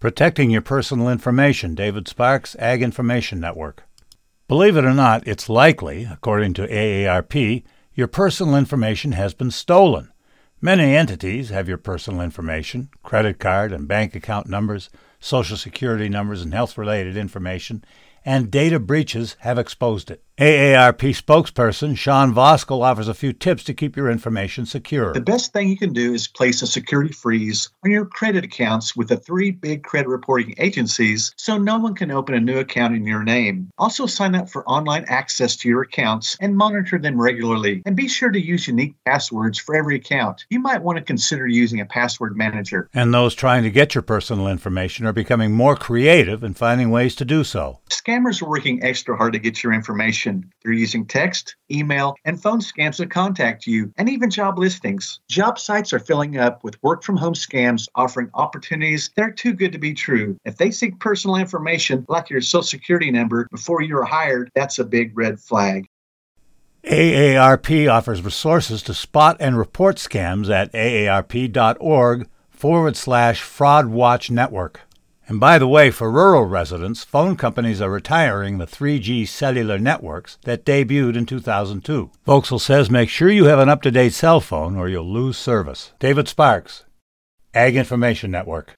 Protecting your personal information. David Sparks, Ag Information Network. Believe it or not, it's likely, according to AARP, your personal information has been stolen. Many entities have your personal information, credit card and bank account numbers, social security numbers, and health-related information, and data breaches have exposed it. AARP spokesperson Sean Voskuil offers a few tips to keep your information secure. The best thing you can do is place a security freeze on your credit accounts with the 3 big credit reporting agencies so no one can open a new account in your name. Also sign up for online access to your accounts and monitor them regularly. And be sure to use unique passwords for every account. You might want to consider using a password manager. And those trying to get your personal information are becoming more creative in finding ways to do so. Scammers are working extra hard to get your information. They're using text, email, and phone scams to contact you, and even job listings. Job sites are filling up with work-from-home scams offering opportunities that are too good to be true. If they seek personal information like your social security number before you're hired, that's a big red flag. AARP offers resources to spot and report scams at aarp.org/Fraud Watch Network. And by the way, for rural residents, phone companies are retiring the 3G cellular networks that debuted in 2002. Voskuil says make sure you have an up-to-date cell phone or you'll lose service. David Sparks, Ag Information Network.